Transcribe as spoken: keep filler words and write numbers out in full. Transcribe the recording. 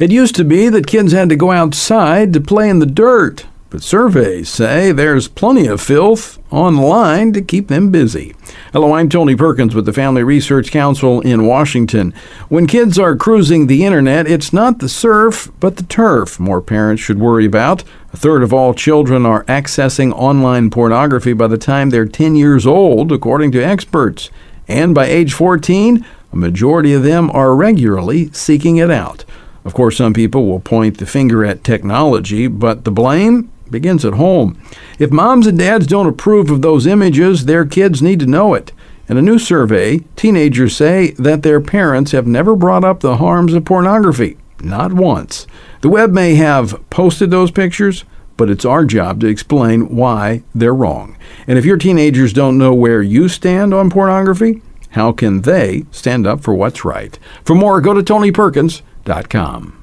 It used to be that kids had to go outside to play in the dirt, but surveys say there's plenty of filth online to keep them busy. Hello, I'm Tony Perkins with the Family Research Council in Washington. When kids are cruising the internet, it's not the surf, but the turf more parents should worry about. A third of all children are accessing online pornography by the time they're ten years old, according to experts. And by age fourteen, a majority of them are regularly seeking it out. Of course, some people will point the finger at technology, but the blame begins at home. If moms and dads don't approve of those images, their kids need to know it. In a new survey, teenagers say that their parents have never brought up the harms of pornography. Not once. The web may have posted those pictures, but it's our job to explain why they're wrong. And if your teenagers don't know where you stand on pornography, how can they stand up for what's right? For more, go to tony perkins dot com.